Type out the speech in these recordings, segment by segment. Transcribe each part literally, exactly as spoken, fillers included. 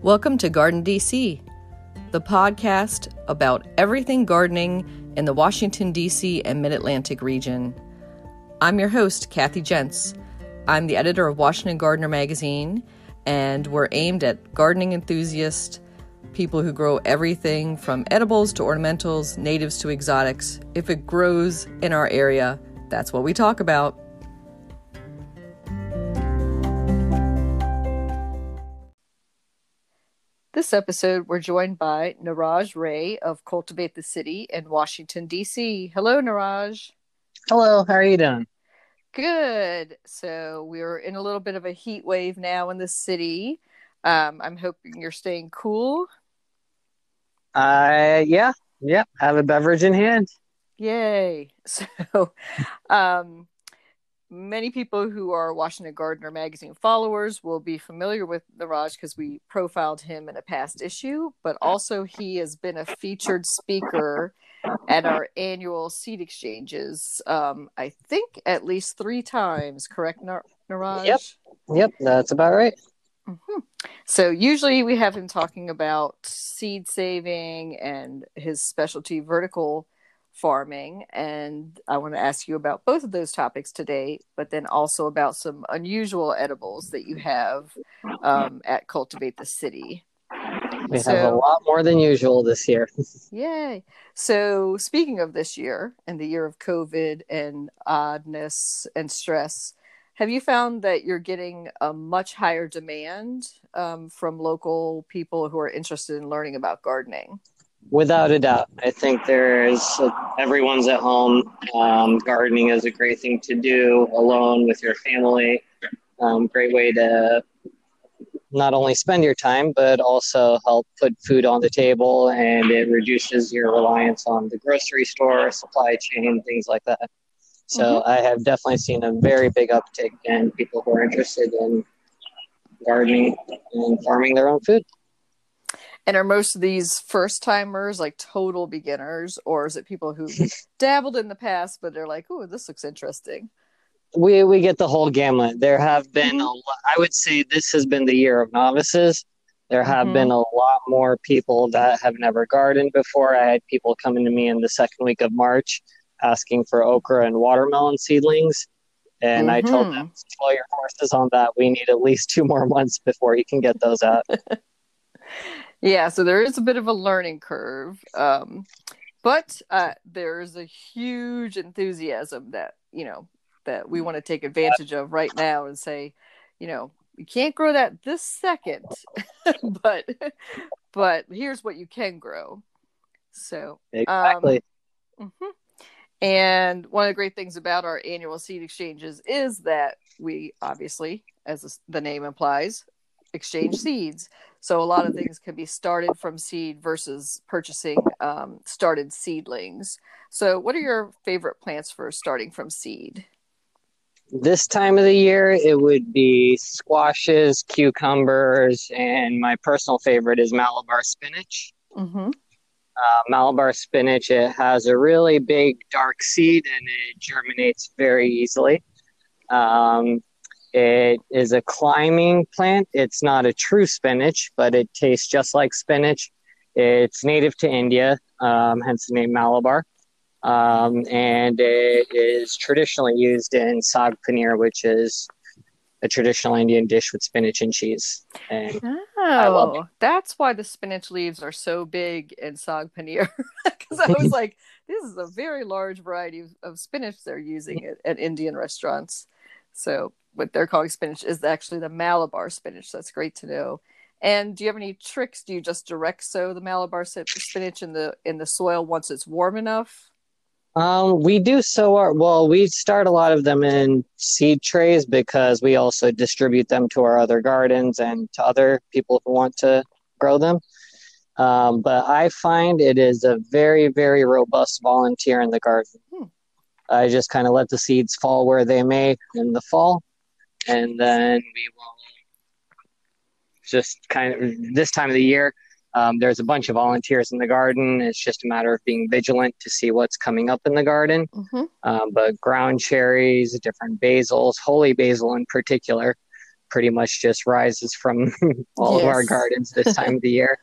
Welcome to Garden D C, the podcast about everything gardening in the Washington, D C and Mid-Atlantic region. I'm your host, Kathy Jentz. I'm the editor of Washington Gardener magazine, and we're aimed at gardening enthusiasts, people who grow everything from edibles to ornamentals, natives to exotics. If it grows in our area, that's what we talk about. This episode, we're joined by Niraj Ray of Cultivate the City in Washington, D C. Hello, Niraj. Hello, how are you doing? Good. So we're in a little bit of a heat wave now in the city. Um, I'm hoping you're staying cool. Uh, yeah, yeah, have a beverage in hand. Yay. So, um, many people who are Washington Gardener magazine followers will be familiar with Niraj because we profiled him in a past issue, but also he has been a featured speaker at our annual seed exchanges, um, I think at least three times, correct, Niraj? Yep, yep, that's about right. Mm-hmm. So usually we have him talking about seed saving and his specialty vertical farming, and I want to ask you about both of those topics today, but then also about some unusual edibles that you have um, at Cultivate the City. We so, have a lot more than usual this year. Yay. So speaking of this year and the year of COVID and oddness and stress, have you found that you're getting a much higher demand um, from local people who are interested in learning about gardening? Without a doubt. I think there's, everyone's at home. Um, gardening is a great thing to do alone with your family. Um, great way to not only spend your time, but also help put food on the table, and it reduces your reliance on the grocery store, supply chain, things like that. So mm-hmm. I have definitely seen a very big uptick in people who are interested in gardening and farming their own food. And are most of these first timers like total beginners, or is it people who dabbled in the past, but they're like, oh, this looks interesting? We we get the whole gamut. There have been, mm-hmm. a lot, I would say this has been the year of novices. There have mm-hmm. been a lot more people that have never gardened before. I had people coming to me in the second week of March asking for okra and watermelon seedlings. And mm-hmm. I told them, slow your horses on that. We need at least two more months before you can get those out. Yeah, so there is a bit of a learning curve. Um, but uh, there's a huge enthusiasm that, you know, that we want to take advantage of right now and say, you know, you can't grow that this second, but but here's what you can grow. So exactly. Um, mm-hmm. And one of the great things about our annual seed exchanges is that we obviously, as the name implies, exchange seeds. So a lot of things can be started from seed versus purchasing um, started seedlings. So what are your favorite plants for starting from seed? This time of the year, it would be squashes, cucumbers, and my personal favorite is Malabar spinach. Mm-hmm. Uh, Malabar spinach, it has a really big dark seed and it germinates very easily. Um, it is a climbing plant. It's not a true spinach, but it tastes just like spinach. It's native to India, um, hence the name Malabar. Um, and it is traditionally used in saag paneer, which is a traditional Indian dish with spinach and cheese. And oh, I love it. That's why the spinach leaves are so big in saag paneer. Because I was like, this is a very large variety of, of spinach they're using at, at Indian restaurants. So what they're calling spinach is actually the Malabar spinach. So that's great to know. And do you have any tricks? Do you just direct sow the Malabar spinach in the in the soil once it's warm enough? Um, we do sow our, well, we start a lot of them in seed trays because we also distribute them to our other gardens and to other people who want to grow them. Um, but I find it is a very, very robust volunteer in the garden. Hmm. I just kind of let the seeds fall where they may in the fall. And then we will just kind of, this time of the year, Um, there's a bunch of volunteers in the garden. It's just a matter of being vigilant to see what's coming up in the garden. Mm-hmm. Um, but ground cherries, different basils, holy basil in particular, pretty much just rises from all Yes. of our gardens this time of the year.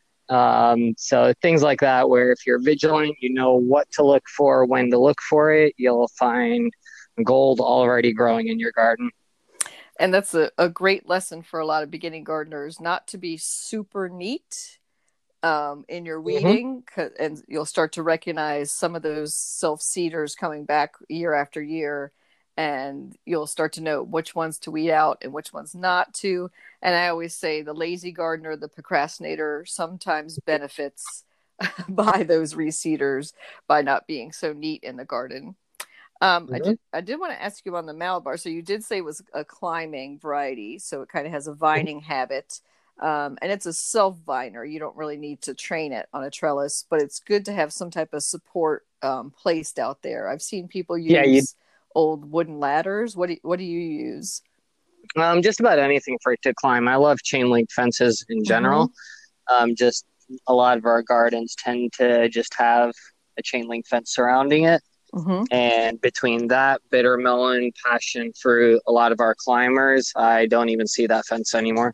Um, so things like that, where if you're vigilant, you know what to look for, when to look for it, you'll find gold already growing in your garden. And that's a, a great lesson for a lot of beginning gardeners, not to be super neat um, in your weeding, mm-hmm. and you'll start to recognize some of those self-seeders coming back year after year, and you'll start to know which ones to weed out and which ones not to. And I always say the lazy gardener, the procrastinator, sometimes benefits by those reseeders by not being so neat in the garden. Um, mm-hmm. I did I did want to ask you on the Malabar. So you did say it was a climbing variety, so it kind of has a vining mm-hmm. habit. Um, and it's a self-viner. You don't really need to train it on a trellis, but it's good to have some type of support um, placed out there. I've seen people use yeah, old wooden ladders. What do you, what do you use? Um, just about anything for it to climb. I love chain link fences in general. Mm-hmm. Um, just a lot of our gardens tend to just have a chain link fence surrounding it. Mm-hmm. And between that, bitter melon, passion fruit, a lot of our climbers, I don't even see that fence anymore.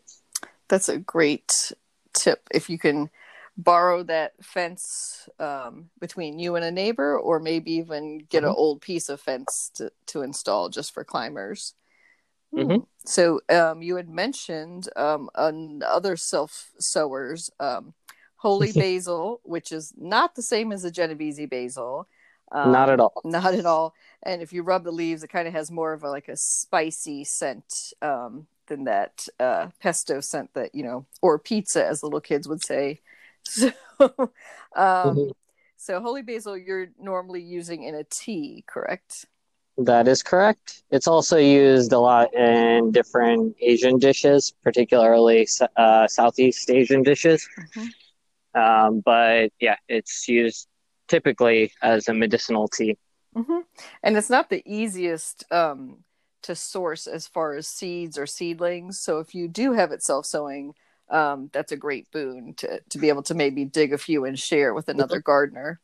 That's a great tip. If you can borrow that fence um, between you and a neighbor, or maybe even get mm-hmm. an old piece of fence to, to install just for climbers. Mm-hmm. So um, you had mentioned um, other self-sowers, um, holy basil, which is not the same as a Genovese basil. Um, not at all. Not at all. And if you rub the leaves, it kind of has more of a, like a spicy scent um, than that uh, pesto scent that, you know, or pizza, as little kids would say. So, um, mm-hmm. so holy basil, you're normally using in a tea, correct? That is correct. It's also used a lot in different Asian dishes, particularly uh, Southeast Asian dishes. Mm-hmm. Um, but yeah, it's used typically as a medicinal tea. Mm-hmm. And it's not the easiest um, to source as far as seeds or seedlings. So if you do have it self-sowing, um, that's a great boon to, to be able to maybe dig a few and share with another mm-hmm. gardener.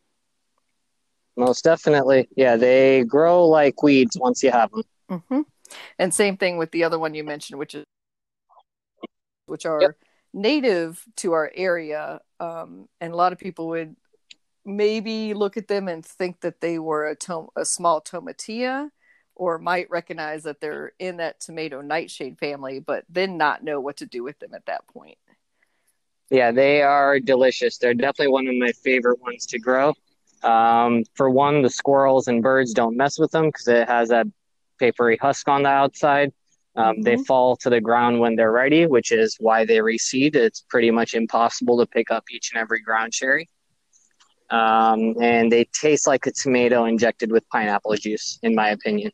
Most definitely. Yeah, they grow like weeds once you have them. Mm-hmm. And same thing with the other one you mentioned, which is which are yep. native to our area. Um, and a lot of people would maybe look at them and think that they were a, tom- a small tomatillo, or might recognize that they're in that tomato nightshade family, but then not know what to do with them at that point. Yeah, they are delicious. They're definitely one of my favorite ones to grow. Um, for one, the squirrels and birds don't mess with them because it has that papery husk on the outside. Um, mm-hmm. They fall to the ground when they're ready, which is why they reseed. It's pretty much impossible to pick up each and every ground cherry. Um, and they taste like a tomato injected with pineapple juice, in my opinion.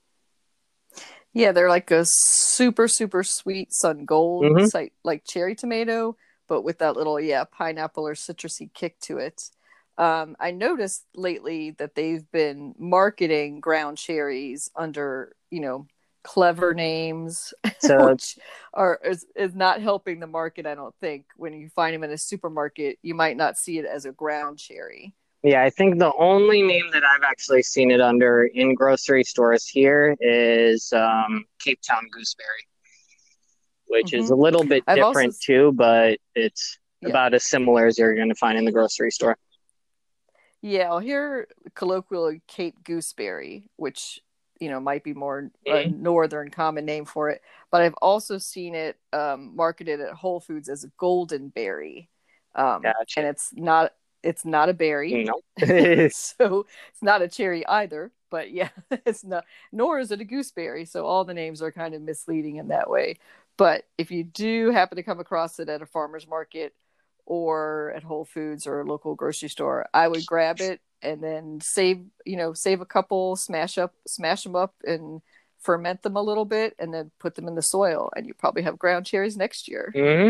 Yeah, they're like a super, super sweet sun gold, mm-hmm. like cherry tomato, but with that little, yeah, pineapple or citrusy kick to it. Um, I noticed lately that they've been marketing ground cherries under, you know, clever names, so, which are is, is not helping the market, I don't think. When you find them in a supermarket, you might not see it as a ground cherry. Yeah, I think the only name that I've actually seen it under in grocery stores here is um, Cape Town gooseberry, which mm-hmm. is a little bit I've different also... too, but it's yeah. about as similar as you're going to find in the grocery store. Yeah, I'll hear colloquially Cape gooseberry, which, you know, might be more a northern common name for it. But I've also seen it um, marketed at Whole Foods as a golden berry. Um, gotcha. And it's not it's not a berry. No. So it's not a cherry either. But yeah, it's not, nor is it a gooseberry. So all the names are kind of misleading in that way. But if you do happen to come across it at a farmer's market or at Whole Foods or a local grocery store, I would grab it and then save, you know, save a couple, smash up, smash them up and ferment them a little bit and then put them in the soil. And you probably have ground cherries next year. Mm-hmm.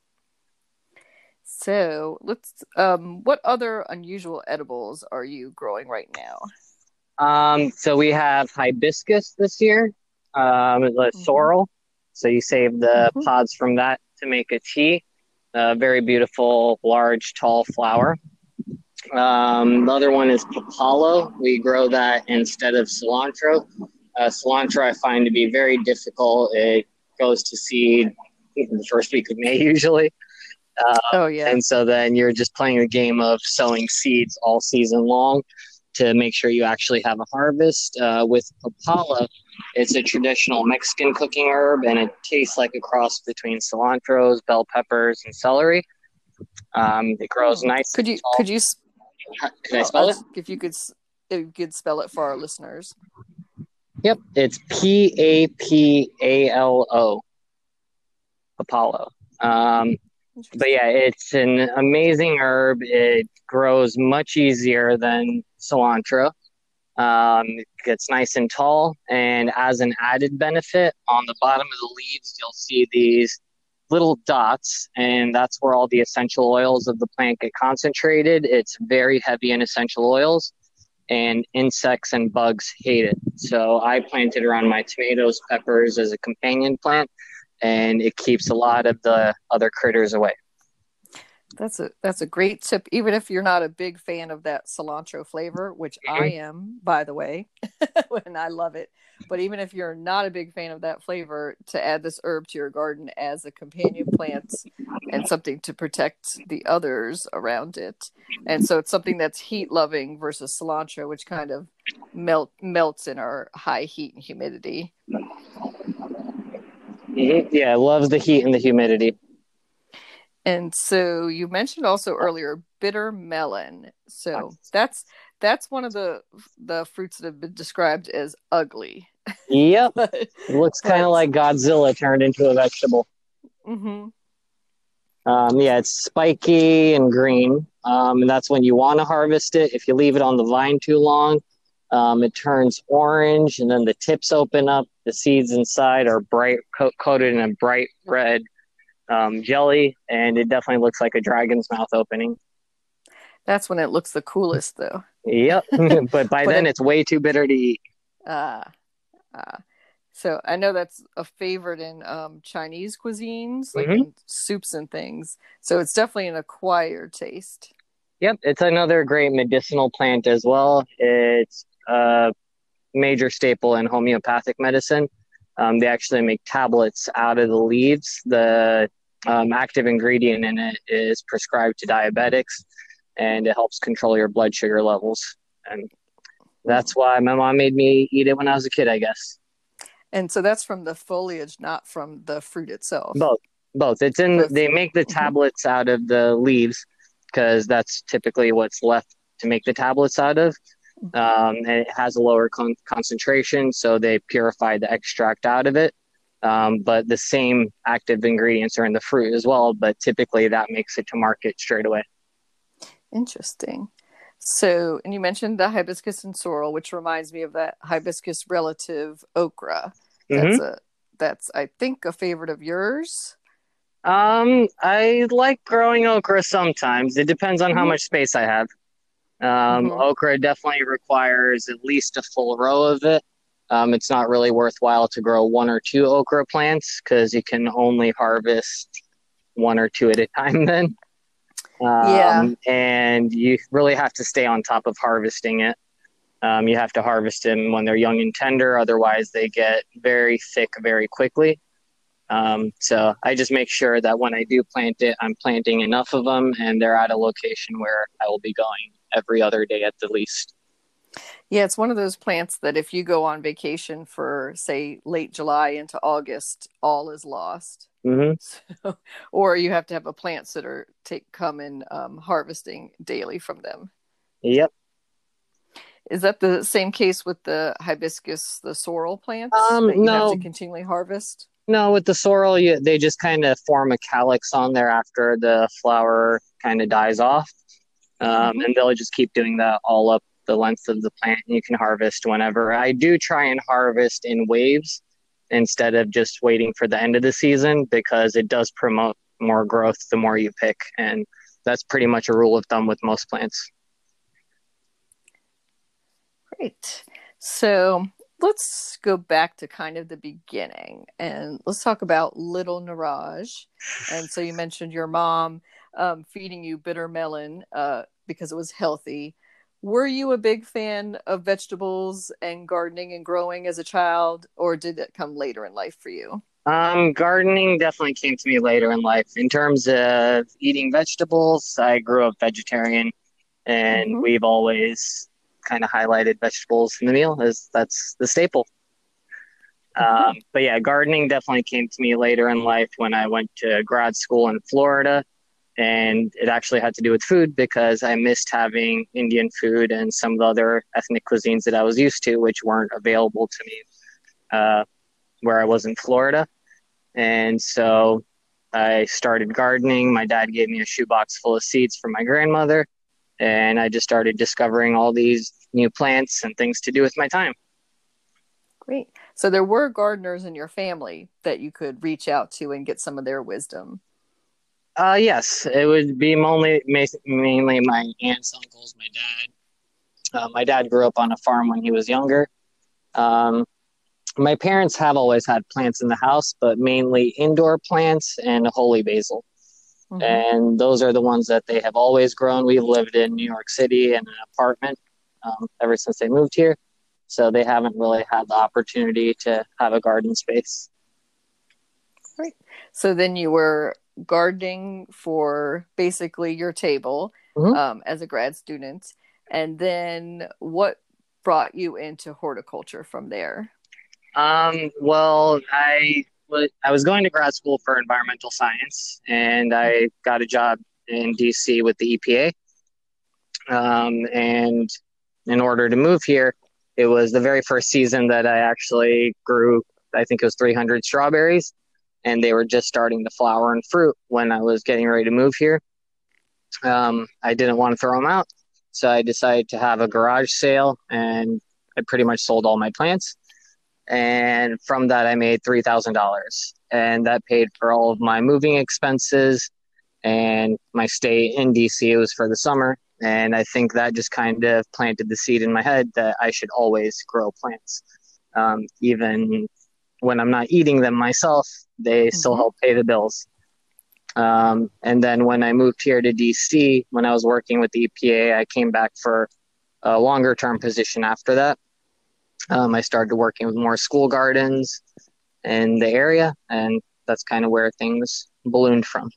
So let's, um, what other unusual edibles are you growing right now? Um, so we have hibiscus this year, um, the mm-hmm. sorrel. So you save the mm-hmm. pods from that to make a tea. A very beautiful, large, tall flower. Um, the other one is papalo. We grow that instead of cilantro. Uh, cilantro I find to be very difficult. It goes to seed in the first week of May usually. Uh, Oh yeah. and so then you're just playing the game of sowing seeds all season long to make sure you actually have a harvest. Uh, with Opala, it's a traditional Mexican cooking herb, and it tastes like a cross between cilantros, bell peppers, and celery. Um, it grows Hmm. nice Could and you tall. could you Can I oh, spell it? if you could if you could spell it for our listeners? Yep, it's P A P A L O, Apollo. Um, but yeah, it's an amazing herb. It grows much easier than cilantro. Um, it gets nice and tall, and as an added benefit, on the bottom of the leaves, you'll see these little dots, and that's where all the essential oils of the plant get concentrated. It's very heavy in essential oils, and insects and bugs hate it. So I planted around my tomatoes, peppers as a companion plant, and it keeps a lot of the other critters away. That's a that's a great tip, even if you're not a big fan of that cilantro flavor, which Mm-hmm. I am, by the way, and I love it. But even if you're not a big fan of that flavor, to add this herb to your garden as a companion plant and something to protect the others around it. And so it's something that's heat loving versus cilantro, which kind of melt melts in our high heat and humidity. Mm-hmm. Yeah, it loves the heat and the humidity. And so you mentioned also earlier bitter melon. So that's that's one of the the fruits that have been described as ugly. Yep, but, it looks kind of but, like Godzilla turned into a vegetable. mm-hmm. Um, yeah, it's spiky and green, um, and that's when you want to harvest it. If you leave it on the vine too long, um, it turns orange, and then the tips open up. The seeds inside are bright, co- coated in a bright red um, jelly, and it definitely looks like a dragon's mouth opening. That's when it looks the coolest, though. Yep, but by but then it, it's way too bitter to eat. Uh, uh, so I know that's a favorite in um, Chinese cuisines, like Mm-hmm. in soups and things. So it's definitely an acquired taste. Yep, it's another great medicinal plant as well. It's a major staple in homeopathic medicine. Um, they actually make tablets out of the leaves. The um, active ingredient in it is prescribed to diabetics, and it helps control your blood sugar levels. And that's why my mom made me eat it when I was a kid, I guess. And so that's from the foliage, not from the fruit itself. Both, both. It's in. Both. They make the tablets mm-hmm. out of the leaves because that's typically what's left to make the tablets out of. Um, and it has a lower con- concentration, so they purify the extract out of it. Um, but the same active ingredients are in the fruit as well, but typically that makes it to market straight away. Interesting. So, and you mentioned the hibiscus and sorrel, which reminds me of that hibiscus relative okra. That's mm-hmm. a that's I think a favorite of yours. Um, I like growing okra sometimes. It depends on mm-hmm. how much space I have. Um, mm-hmm. Okra definitely requires at least a full row of it. Um, it's not really worthwhile to grow one or two okra plants because you can only harvest one or two at a time then. Um, yeah. And you really have to stay on top of harvesting it. Um, you have to harvest them when they're young and tender. Otherwise, they get very thick very quickly. Um, so I just make sure that when I do plant it, I'm planting enough of them and they're at a location where I will be going every other day at the least. Yeah, it's one of those plants that if you go on vacation for, say, late July into August, all is lost. Mm-hmm. So, or you have to have a plant sitter take come in um, harvesting daily from them. Yep. Is that the same case with the hibiscus, the sorrel plants um, that you no. have to continually harvest? No, with the sorrel, you, they just kind of form a calyx on there after the flower kind of dies off. Um, mm-hmm. And they'll just keep doing that all up the length of the plant. And you can harvest whenever. I do try and harvest in waves instead of just waiting for the end of the season because it does promote more growth the more you pick. And that's pretty much a rule of thumb with most plants. Great. So let's go back to kind of the beginning and let's talk about Little Niraj. And so you mentioned your mom um, feeding you bitter melon uh, because it was healthy. were you a big fan of vegetables and gardening and growing as a child, or did it come later in life for you? Um, gardening definitely came to me later in life. In terms of eating vegetables, I grew up vegetarian, and Mm-hmm. we've always kind of highlighted vegetables in the meal as that's the staple. Mm-hmm. Um, but yeah, gardening definitely came to me later in life when I went to grad school in Florida. And it actually had to do with food because I missed having Indian food and some of the other ethnic cuisines that I was used to, which weren't available to me uh, where I was in Florida. And so I started gardening. My dad gave me a shoebox full of seeds from my grandmother, and I just started discovering all these new plants and things to do with my time. Great. So there were gardeners in your family that you could reach out to and get some of their wisdom. Uh, yes, it would be mainly mainly my aunts, uncles, my dad. Uh, my dad grew up on a farm when he was younger. Um, my parents have always had plants in the house, but mainly indoor plants and holy basil. Mm-hmm. And those are the ones that they have always grown. We've lived in New York City in an apartment um, ever since they moved here. So they haven't really had the opportunity to have a garden space. Great. So then you were gardening for basically your table Mm-hmm. um, as a grad student. And then what brought you into horticulture from there? Um, well, I was I was going to grad school for environmental science, and I got a job in D C with the E P A. Um, and in order to move here, it was the very first season that I actually grew. I think it was three hundred strawberries, and they were just starting to flower and fruit when I was getting ready to move here. Um, I didn't want to throw them out, so I decided to have a garage sale, and I pretty much sold all my plants. And from that, I made three thousand dollars, and that paid for all of my moving expenses and my stay in D C. It was for the summer, and I think that just kind of planted the seed in my head that I should always grow plants, um, even when I'm not eating them myself. They still Mm-hmm. help pay the bills. Um, and then when I moved here to D C, when I was working with the E P A, I came back for a longer term position after that. Um, I started working with more school gardens in the area, and that's kind of where things ballooned from.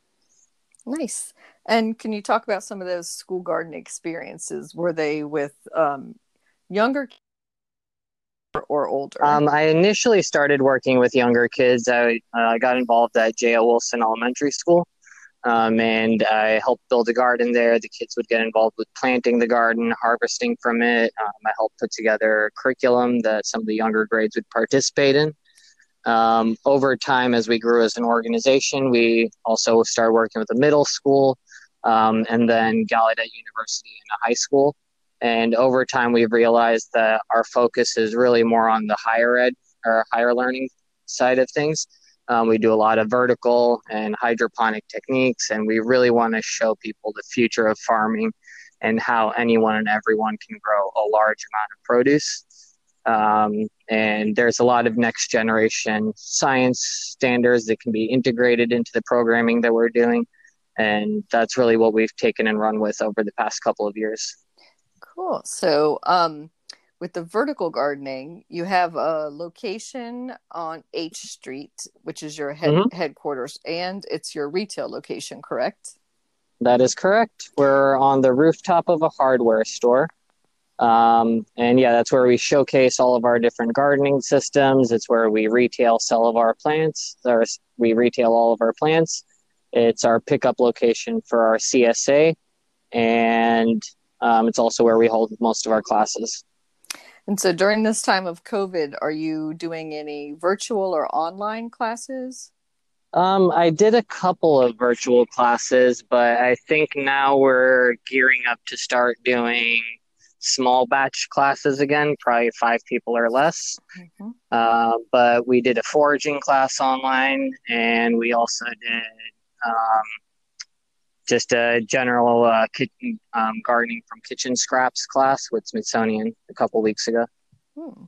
Nice. And can you talk about some of those school garden experiences? Were they with um, younger kids or, or older? Um, I initially started working with younger kids. I uh, got involved at J L. Wilson Elementary School, um, and I helped build a garden there. The kids would get involved with planting the garden, harvesting from it. Um, I helped put together a curriculum that some of the younger grades would participate in. Um, over time, as we grew as an organization, we also started working with a middle school, um, and then Gallaudet University and a high school. And over time, we've realized that our focus is really more on the higher ed or higher learning side of things. Um, we do a lot of vertical and hydroponic techniques, and we really want to show people the future of farming and how anyone and everyone can grow a large amount of produce. Um, and there's a lot of next generation science standards that can be integrated into the programming that we're doing. And that's really what we've taken and run with over the past couple of years. Cool. So, um, with the vertical gardening, you have a location on H Street, which is your head Mm-hmm. headquarters, and it's your retail location, correct? That is correct. We're on the rooftop of a hardware store. Um, and yeah, that's where we showcase all of our different gardening systems. It's where we retail sell of our plants, or we retail all of our plants. It's our pickup location for our C S A, and um, it's also where we hold most of our classes. And so during this time of COVID, are you doing any virtual or online classes? Um, I did a couple of virtual classes, but I think now we're gearing up to start doing small batch classes again, probably five people or less. Mm-hmm. Uh, but we did a foraging class online, and we also did um, just a general uh, kitchen, um, gardening from kitchen scraps class with Smithsonian a couple weeks ago. Hmm.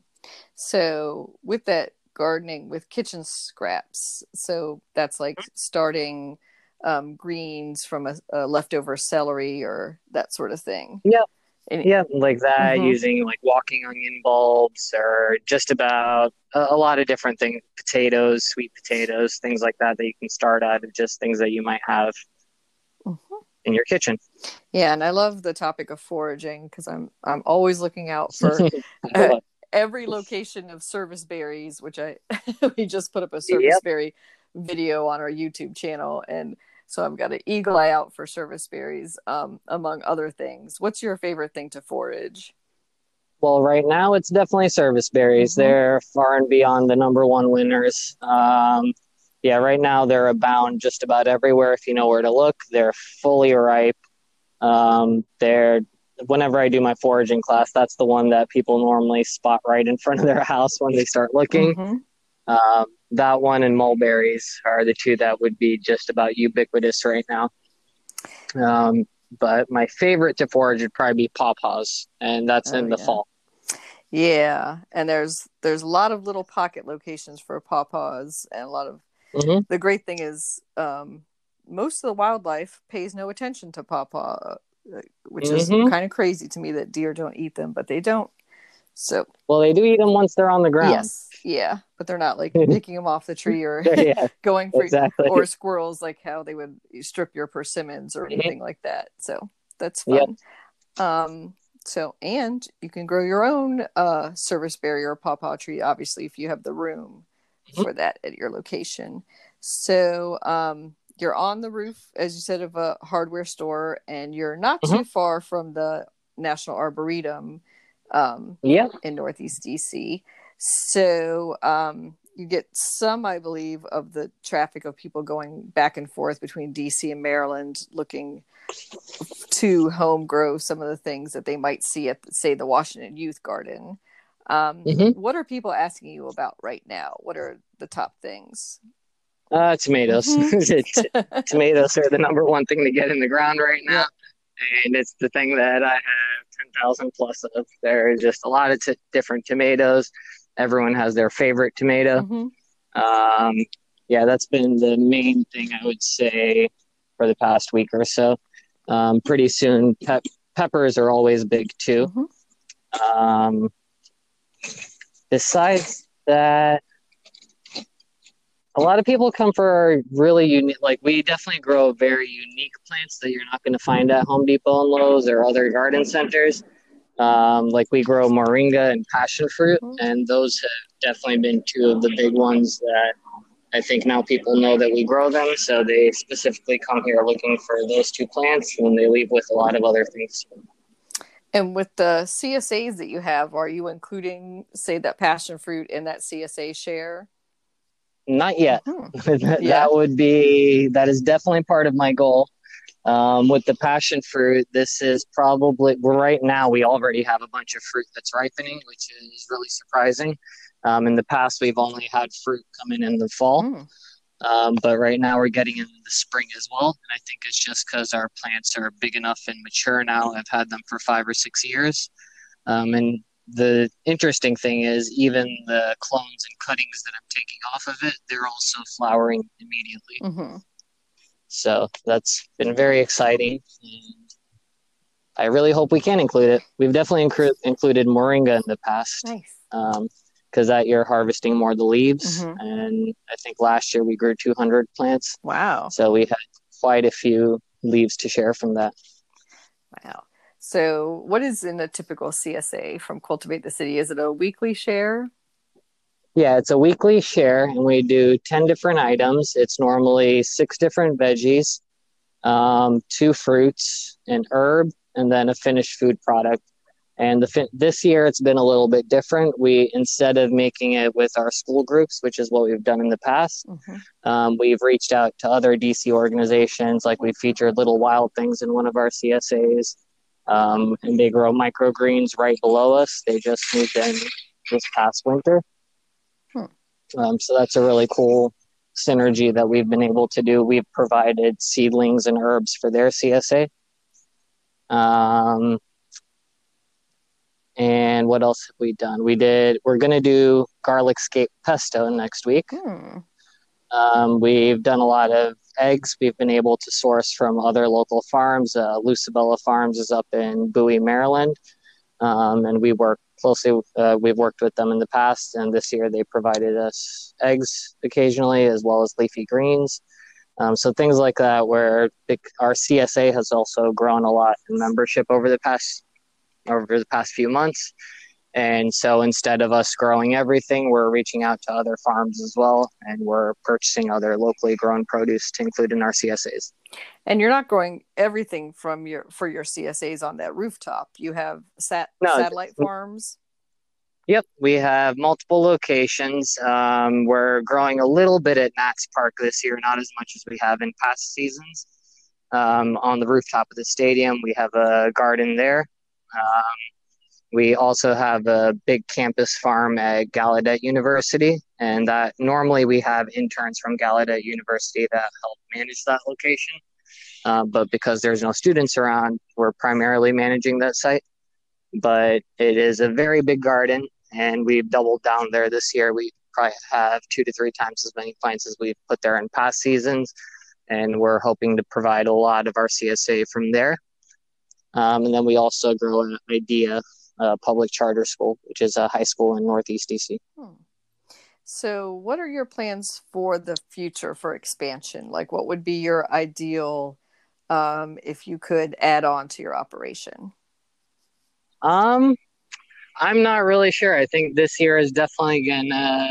So with that gardening with kitchen scraps, so that's like starting um, greens from a, a leftover celery or that sort of thing. Yeah. Any, Yeah, like that, mm-hmm. using like walking onion bulbs or just about a, a lot of different things, potatoes, sweet potatoes, things like that that you can start out of just things that you might have Mm-hmm. in your kitchen. Yeah, and I love the topic of foraging because I'm I'm always looking out for uh, every location of service berries, which I we just put up a service Yep. berry video on our YouTube channel, and so I've got an eagle eye out for service berries, um, among other things. What's your favorite thing to forage? Well, right now it's definitely service berries. Mm-hmm. They're far and beyond the number one winners. Um, yeah, right now they're abound just about everywhere if you know where to look. They're fully ripe. Um, they're whenever I do my foraging class, that's the one that people normally spot right in front of their house when they start looking. Mm-hmm. Um, that one and mulberries are the two that would be just about ubiquitous right now. Um, but my favorite to forage would probably be pawpaws, and that's Oh in the yeah. fall. Yeah, and there's there's a lot of little pocket locations for pawpaws, and a lot of Mm-hmm. the great thing is um, most of the wildlife pays no attention to pawpaw, uh, which is Mm-hmm. kind of crazy to me that deer don't eat them, but they don't. So Well, they do eat them once they're on the ground. yes, yeah, but they're not like picking them off the tree or Yeah, going for exactly. or squirrels like how they would strip your persimmons or Mm-hmm. anything like that. So that's Yep. fun. Um, so and you can grow your own uh, service berry or pawpaw tree, obviously, if you have the room Mm-hmm. for that at your location. So um, you're on the roof, as you said, of a hardware store, and you're not Mm-hmm. too far from the National Arboretum um, Yep. in Northeast D C. So um, you get some, I believe, of the traffic of people going back and forth between D C and Maryland looking to home grow some of the things that they might see at, say, the Washington Youth Garden. Um, Mm-hmm. what are people asking you about right now? What are the top things? Uh, tomatoes. Mm-hmm. Tomatoes are the number one thing to get in the ground right now. Yep. And it's the thing that I have ten thousand plus of. There are just a lot of t- different tomatoes. Everyone has their favorite tomato. Mm-hmm. Um, yeah, that's been the main thing I would say for the past week or so. Um, pretty soon, pep- peppers are always big too. Mm-hmm. Um, besides that, a lot of people come for really unique, like we definitely grow very unique plants that you're not going to find at Home Depot and Lowe's or other garden centers. Um, like we grow moringa and passion fruit, Mm-hmm. and those have definitely been two of the big ones that I think now people know that we grow them. So they specifically come here looking for those two plants, and they leave with a lot of other things. And with the C S As that you have, are you including, say, that passion fruit in that C S A share? Not yet. Mm-hmm. that, Yeah. that would be, that is definitely part of my goal. Um, with the passion fruit, this is probably, right now we already have a bunch of fruit that's ripening, which is really surprising. Um, in the past, we've only had fruit coming in the fall. Mm. Um, but right now we're getting into the spring as well. And I think it's just because our plants are big enough and mature now. I've had them for five or six years. Um, and the interesting thing is even the clones and cuttings that I'm taking off of it, they're also flowering immediately. Mm-hmm. So that's been very exciting. And I really hope we can include it. We've definitely incru- included moringa in the past. Nice. Um, because that year harvesting more of the leaves. Mm-hmm. And I think last year we grew two hundred plants. Wow. So we had quite a few leaves to share from that. Wow. So what is in a typical C S A from Cultivate the City? Is it a weekly share? Yeah, it's a weekly share, and we do ten different items. It's normally six different veggies, um, two fruits, an herb, and then a finished food product. And the fi- this year it's been a little bit different. We, instead of making it with our school groups, which is what we've done in the past, Mm-hmm. um, we've reached out to other D C organizations. Like we featured Little Wild Things in one of our C S As, um, and they grow microgreens right below us. They just moved in this past winter. Hmm. Um, so that's a really cool synergy that we've been able to do. We've provided seedlings and herbs for their C S A. Um, And what else have we done? We did, we're going to do garlic scape pesto next week. Hmm. Um, we've done a lot of eggs we've been able to source from other local farms. Uh, Lucibella Farms is up in Bowie, Maryland, um, and we work closely. Uh, we've worked with them in the past, and this year they provided us eggs occasionally, as well as leafy greens. Um, so things like that, where the, our C S A has also grown a lot in membership over the past over the past few months. And so instead of us growing everything, we're reaching out to other farms as well, and we're purchasing other locally grown produce to include in our C S As. And you're not growing everything from your for your C S As on that rooftop. You have sat No, satellite farms. Yep, we have multiple locations. Um, we're growing a little bit at Nats Park this year, not as much as we have in past seasons. Um, on the rooftop of the stadium, we have a garden there. Um, We also have a big campus farm at Gallaudet University, and that normally we have interns from Gallaudet University that help manage that location. Uh, but because there's no students around, we're primarily managing that site. But it is a very big garden, and we've doubled down there this year. We probably have two to three times as many plants as we've put there in past seasons, and we're hoping to provide a lot of our C S A from there. Um, and then we also grow an idea. Uh, public charter school, which is a high school in Northeast D C. Hmm. So what are your plans for the future for expansion? Like what would be your ideal um, if you could add on to your operation? Um, I'm not really sure. I think this year is definitely going to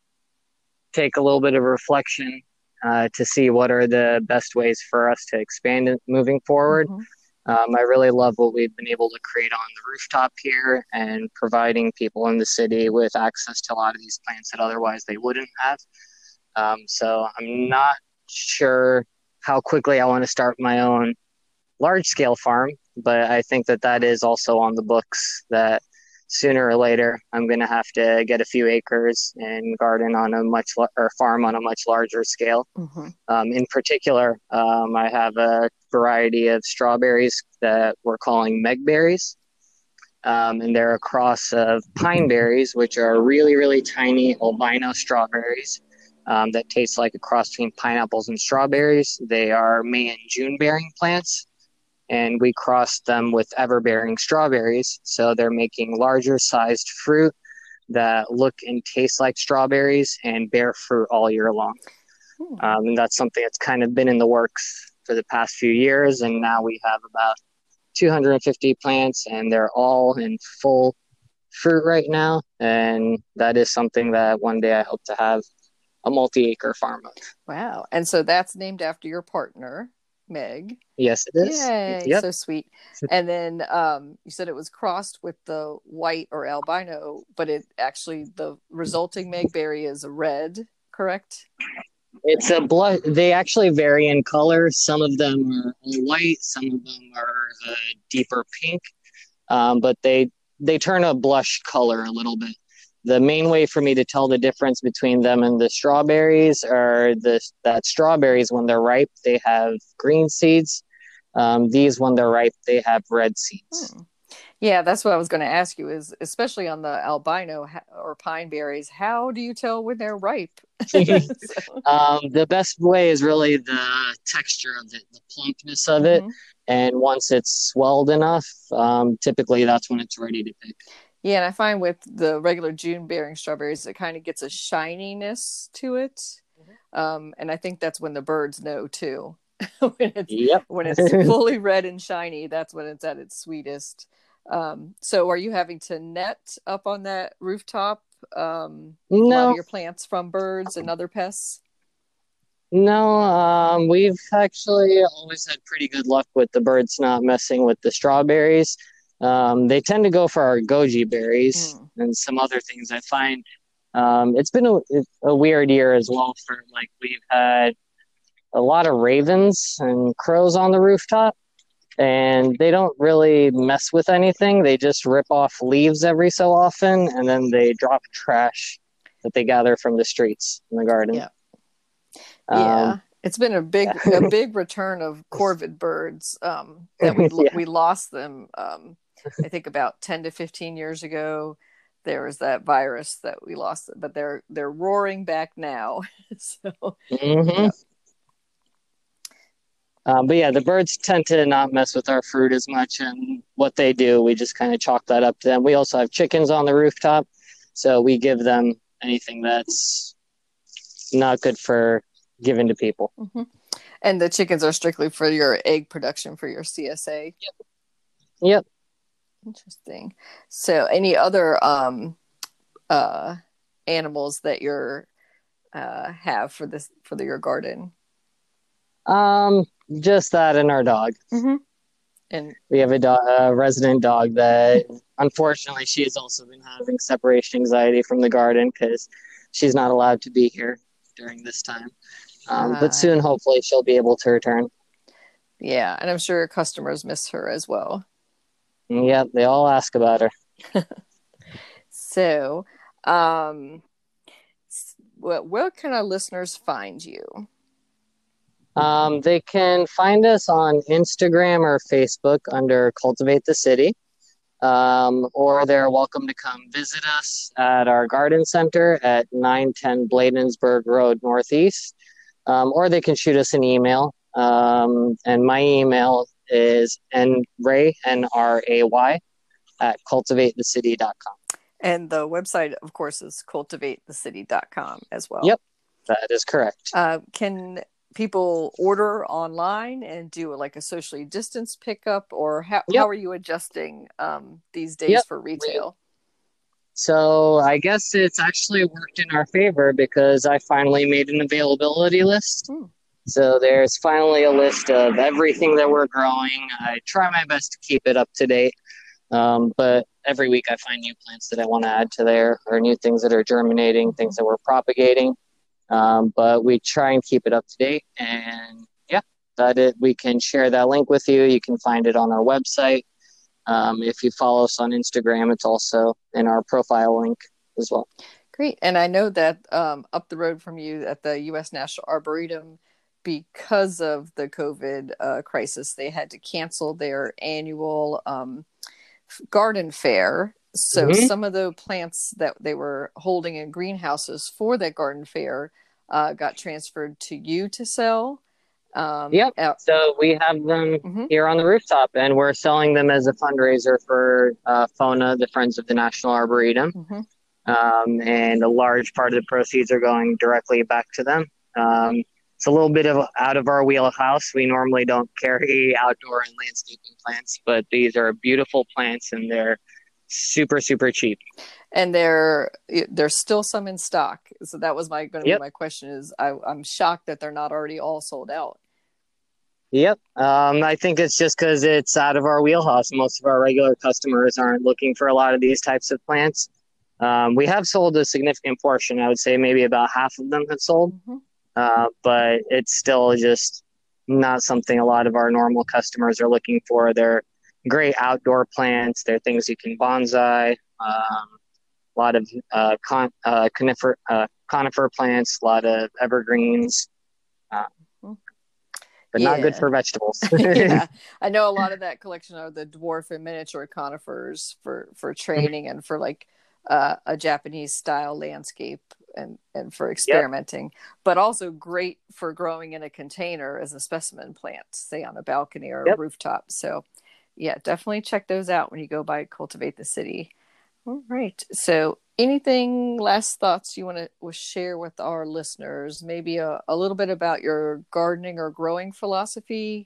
take a little bit of reflection uh, to see what are the best ways for us to expand it moving forward. Mm-hmm. Um, I really love what we've been able to create on the rooftop here and providing people in the city with access to a lot of these plants that otherwise they wouldn't have. Um, so I'm not sure how quickly I want to start my own large-scale farm, but I think that that is also on the books, that sooner or later I'm going to have to get a few acres and garden on a much or farm on a much larger scale. Mm-hmm. Um, in particular, um, I have a variety of strawberries that we're calling megberries, um, and they're a cross of pine berries, which are really, really tiny albino strawberries um, that taste like a cross between pineapples and strawberries. They are May and June bearing plants, and we crossed them with ever-bearing strawberries, so they're making larger sized fruit that look and taste like strawberries and bear fruit all year long. Hmm. Um, and that's something that's kind of been in the works for the past few years, and now we have about two hundred fifty plants, and they're all in full fruit right now, and that is something that one day I hope to have a multi-acre farm of. Wow. And so that's named after your partner, Meg. Yes, it is. Yay, yep. So sweet. And then um, you said it was crossed with the white or albino, but it actually, the resulting Megberry is a red, correct? It's a blush. They actually vary in color. Some of them are white, some of them are a deeper pink, um, but they they turn a blush color a little bit. The main way for me to tell the difference between them and the strawberries are the, that strawberries, when they're ripe, they have green seeds. Um, these, when they're ripe, they have red seeds. Hmm. Yeah, that's what I was going to ask you is, especially on the albino or pine berries, how do you tell when they're ripe? so. um, the best way is really the texture of it, the plumpness of it. Mm-hmm. And once it's swelled enough, um, typically that's when it's ready to pick. Yeah, and I find with the regular June-bearing strawberries, it kind of gets a shininess to it. Mm-hmm. Um, and I think that's when the birds know, too. when it's, yep. when it's fully red and shiny, that's when it's at its sweetest. Um, so are you having to net up on that rooftop um, no. a lot of your plants from birds and other pests? No, um, we've actually always had pretty good luck with the birds not messing with the strawberries. Um, they tend to go for our goji berries mm. and some other things. I find um, it's been a, a weird year as well for, like, we've had a lot of ravens and crows on the rooftop, and they don't really mess with anything. They just rip off leaves every so often, and then they drop trash that they gather from the streets in the garden. Yeah. Um, yeah. It's been a big, a big return of corvid birds um, that we yeah. we lost them. Um, I think about ten to fifteen years ago, there was that virus that we lost, but they're they're roaring back now. so, mm-hmm. yeah. Um, but yeah, the birds tend to not mess with our fruit as much, and what they do, we just kind of chalk that up to them. We also have chickens on the rooftop, so we give them anything that's not good for giving to people. Mm-hmm. And the chickens are strictly for your egg production for your C S A. Yep. Yep. Interesting. So, any other um, uh, animals that you're uh, have for this for the, your garden? Um, just that and our dog. Mm-hmm. And we have a, do- a resident dog that, unfortunately, she has also been having separation anxiety from the garden because she's not allowed to be here during this time. Um, uh, but soon, hopefully, she'll be able to return. Yeah, and I'm sure customers miss her as well. Yep, they all ask about her. So, um, what where can our listeners find you? Um, they can find us on Instagram or Facebook under Cultivate the City. Um, or they're welcome to come visit us at our garden center at nine ten Bladensburg Road Northeast. Um, or they can shoot us an email. Um, and my email is nray, N R A Y, at cultivate the city dot com. And the website, of course, is cultivate the city dot com as well. Yep, that is correct. Uh, can people order online and do like a socially distanced pickup, or how, yep. how are you adjusting um, these days yep. for retail? So I guess it's actually worked in our favor because I finally made an availability list. Hmm. So there's finally a list of everything that we're growing. I try my best to keep it up to date. Um, but every week I find new plants that I want to add to there, or new things that are germinating, things that we're propagating. Um, but we try and keep it up to date. And yeah, that it, we can share that link with you. You can find it on our website. Um, if you follow us on Instagram, it's also in our profile link as well. Great. And I know that um, up the road from you at the U S National Arboretum, because of the COVID uh, crisis, they had to cancel their annual um, garden fair. So mm-hmm. some of the plants that they were holding in greenhouses for that garden fair uh, got transferred to you to sell. Um, yep. Out- so we have them mm-hmm. here on the rooftop, and we're selling them as a fundraiser for uh, FONA, the Friends of the National Arboretum. Mm-hmm. Um, and a large part of the proceeds are going directly back to them. Um, it's a little bit of out of our wheelhouse. We normally don't carry outdoor and landscaping plants, but these are beautiful plants, and they're super, super cheap. And there, there's still some in stock. So that was my going to yep. be my question. Is I, I'm shocked that they're not already all sold out. Yep. Um, I think it's just because it's out of our wheelhouse. Most of our regular customers aren't looking for a lot of these types of plants. Um, we have sold a significant portion. I would say maybe about half of them have sold. Mm-hmm. Uh, but it's still just not something a lot of our normal customers are looking for. They're great outdoor plants. They're things you can bonsai. Um, a lot of uh, con- uh, conifer, uh, conifer plants, a lot of evergreens. Uh, but yeah. not good for vegetables. Yeah, I know a lot of that collection are the dwarf and miniature conifers for, for training and for like uh, a Japanese style landscape and, and for experimenting, yep. but also great for growing in a container as a specimen plant, say on a balcony or yep. a rooftop. So yeah, definitely check those out when you go by Cultivate the City. All right. So anything last thoughts you want to share with our listeners? Maybe a, a little bit about your gardening or growing philosophy?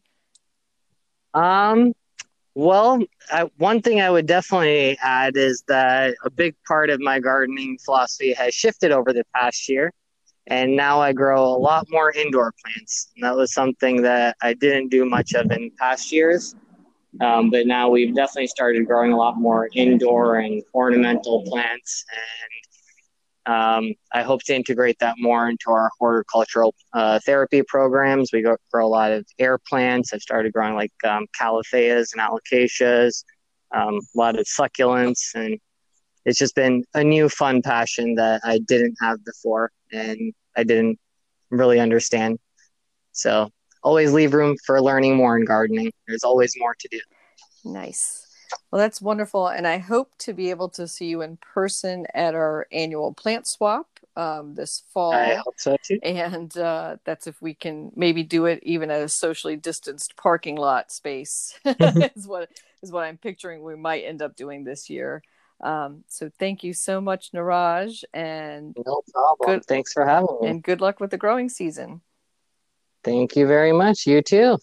Um, well, I, one thing I would definitely add is that a big part of my gardening philosophy has shifted over the past year. And now I grow a lot more indoor plants. And that was something that I didn't do much of in past years. Um, but now we've definitely started growing a lot more indoor and ornamental plants. And um, I hope to integrate that more into our horticultural uh, therapy programs. We go, grow a lot of air plants. I've started growing like um, calatheas and alocasias, um, a lot of succulents. And it's just been a new fun passion that I didn't have before and I didn't really understand. So always leave room for learning more in gardening. There's always more to do. Nice. Well, that's wonderful. And I hope to be able to see you in person at our annual plant swap um, this fall. I hope so too. And uh, that's if we can maybe do it even at a socially distanced parking lot space is what is what I'm picturing we might end up doing this year. Um, so thank you so much, Niraj, and no problem. Good, Thanks for having me. And good luck with the growing season. Thank you very much. You too.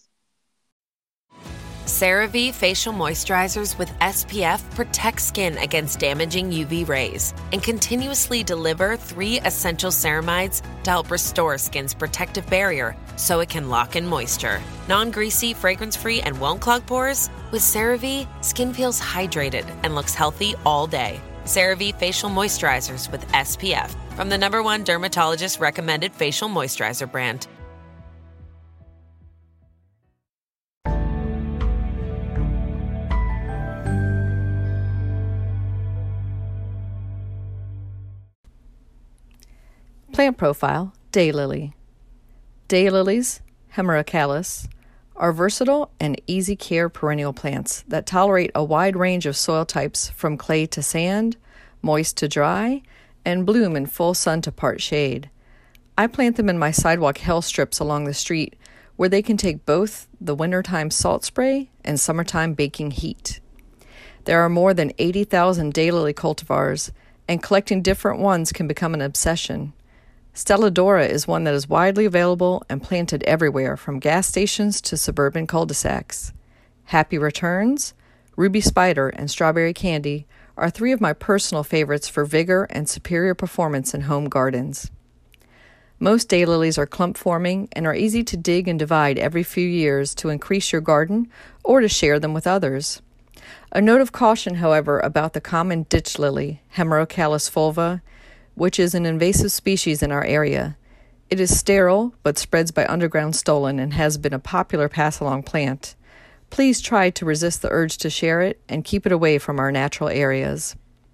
CeraVe Facial Moisturizers with S P F protect skin against damaging U V rays and continuously deliver three essential ceramides to help restore skin's protective barrier so it can lock in moisture. Non-greasy, fragrance-free, and won't clog pores? With CeraVe, skin feels hydrated and looks healthy all day. CeraVe Facial Moisturizers with S P F from the number one dermatologist-recommended facial moisturizer brand. Plant profile, daylily. Daylilies, Hemerocallis, are versatile and easy care perennial plants that tolerate a wide range of soil types from clay to sand, moist to dry, and bloom in full sun to part shade. I plant them in my sidewalk hell strips along the street where they can take both the wintertime salt spray and summertime baking heat. There are more than eighty thousand daylily cultivars, and collecting different ones can become an obsession. Stelladora is one that is widely available and planted everywhere from gas stations to suburban cul-de-sacs. Happy Returns, Ruby Spider, and Strawberry Candy are three of my personal favorites for vigor and superior performance in home gardens. Most daylilies are clump-forming and are easy to dig and divide every few years to increase your garden or to share them with others. A note of caution, however, about the common ditch lily, Hemerocallis fulva, which is an invasive species in our area. It is sterile, but spreads by underground stolon and has been a popular pass-along plant. Please try to resist the urge to share it and keep it away from our natural areas.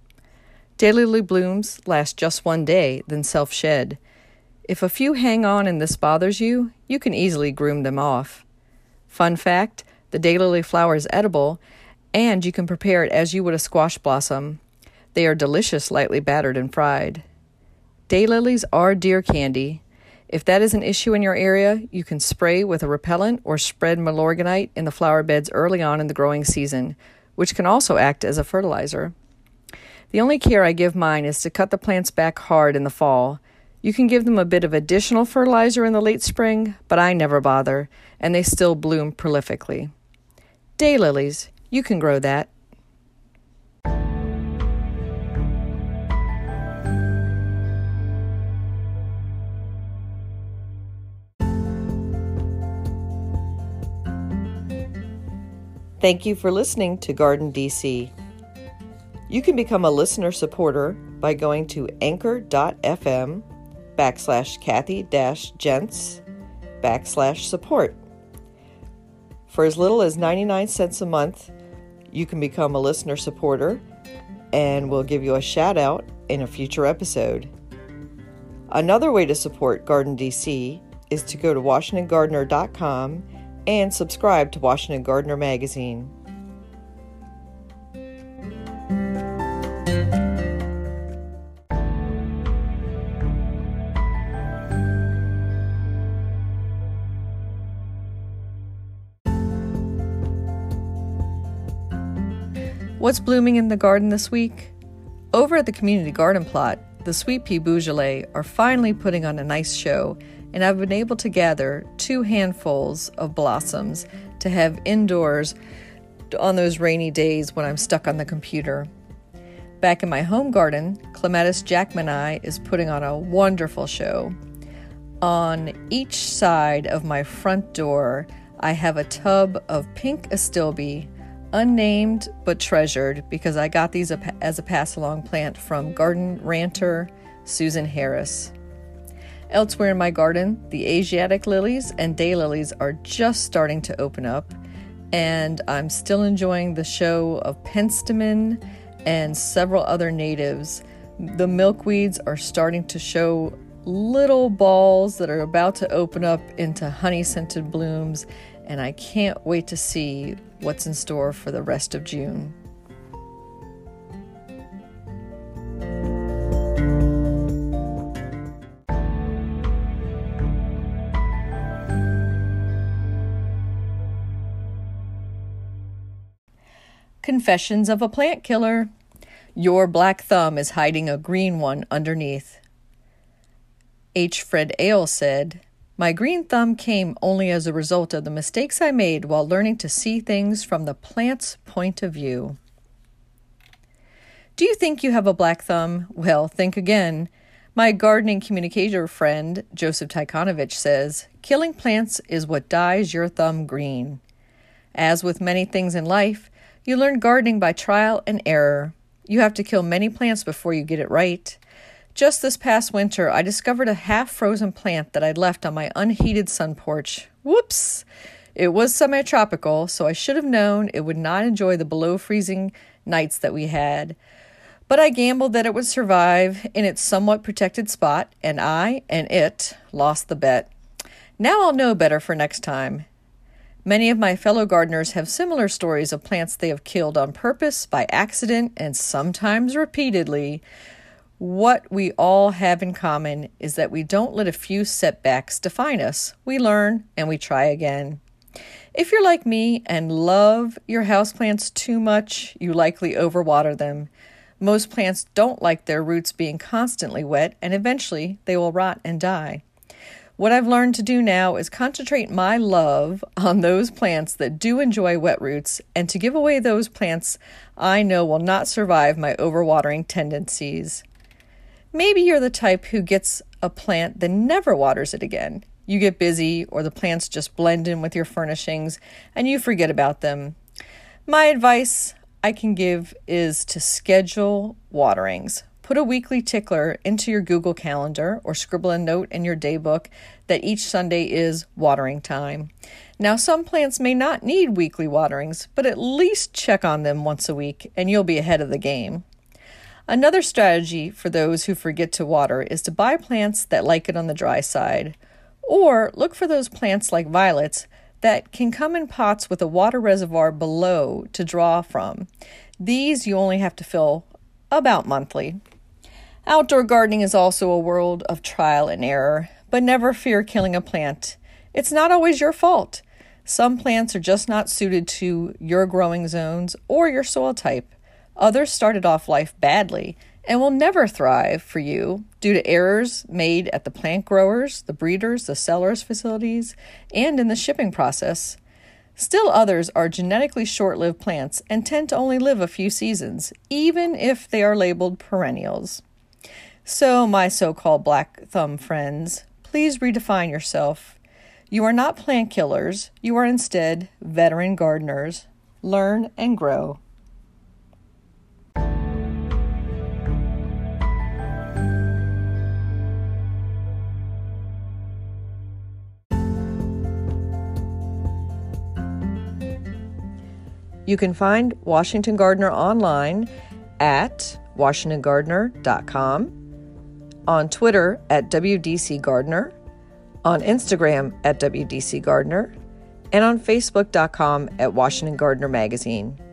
Daylily blooms last just one day, then self-shed. If a few hang on and this bothers you, you can easily groom them off. Fun fact, the daylily flower is edible, and you can prepare it as you would a squash blossom. They are delicious, lightly battered and fried. Daylilies are deer candy. If that is an issue in your area, you can spray with a repellent or spread Milorganite in the flower beds early on in the growing season, which can also act as a fertilizer. The only care I give mine is to cut the plants back hard in the fall. You can give them a bit of additional fertilizer in the late spring, but I never bother, and they still bloom prolifically. Daylilies, you can grow that. Thank you for listening to Garden D C. You can become a listener supporter by going to anchor.fm backslash Kathy dash Gents backslash support. For as little as ninety-nine cents a month, you can become a listener supporter and we'll give you a shout out in a future episode. Another way to support Garden D C is to go to washington gardener dot com and subscribe to Washington Gardener magazine. What's blooming in the garden this week? Over at the community garden plot, the Sweet Pea Beaujolais are finally putting on a nice show, and I've been able to gather two handfuls of blossoms to have indoors on those rainy days when I'm stuck on the computer. Back in my home garden, Clematis jackmanii is putting on a wonderful show. On each side of my front door, I have a tub of pink astilbe, unnamed but treasured because I got these as a pass-along plant from garden ranter Susan Harris. Elsewhere in my garden, the Asiatic lilies and daylilies are just starting to open up, and I'm still enjoying the show of penstemon and several other natives. The milkweeds are starting to show little balls that are about to open up into honey-scented blooms, and I can't wait to see what's in store for the rest of June. Confessions of a Plant Killer. Your black thumb is hiding a green one underneath. H. Fred Ale said, "My green thumb came only as a result of the mistakes I made while learning to see things from the plant's point of view." Do you think you have a black thumb? Well, think again. My gardening communicator friend, Joseph Tykonovich, says, "Killing plants is what dyes your thumb green." As with many things in life, you learn gardening by trial and error. You have to kill many plants before you get it right. Just this past winter, I discovered a half-frozen plant that I'd left on my unheated sun porch. Whoops! It was semi-tropical, so I should have known it would not enjoy the below-freezing nights that we had. But I gambled that it would survive in its somewhat protected spot, and I and it lost the bet. Now I'll know better for next time. Many of my fellow gardeners have similar stories of plants they have killed on purpose, by accident, and sometimes repeatedly. What we all have in common is that we don't let a few setbacks define us. We learn and we try again. If you're like me and love your houseplants too much, you likely overwater them. Most plants don't like their roots being constantly wet, and eventually they will rot and die. What I've learned to do now is concentrate my love on those plants that do enjoy wet roots, and to give away those plants I know will not survive my overwatering tendencies. Maybe you're the type who gets a plant then never waters it again. You get busy, or the plants just blend in with your furnishings, and you forget about them. My advice I can give is to schedule waterings. Put a weekly tickler into your Google Calendar or scribble a note in your daybook that each Sunday is watering time. Now, some plants may not need weekly waterings, but at least check on them once a week and you'll be ahead of the game. Another strategy for those who forget to water is to buy plants that like it on the dry side, or look for those plants like violets that can come in pots with a water reservoir below to draw from. These you only have to fill about monthly. Outdoor gardening is also a world of trial and error, but never fear killing a plant. It's not always your fault. Some plants are just not suited to your growing zones or your soil type. Others started off life badly and will never thrive for you due to errors made at the plant growers, the breeders, the sellers' facilities, and in the shipping process. Still others are genetically short-lived plants and tend to only live a few seasons, even if they are labeled perennials. So, my so-called black thumb friends, please redefine yourself. You are not plant killers. You are instead veteran gardeners. Learn and grow. You can find Washington Gardener online at washington gardener dot com, on Twitter at W D C Gardener, on Instagram at W D C Gardener, and on Facebook dot com at Washington Gardener Magazine.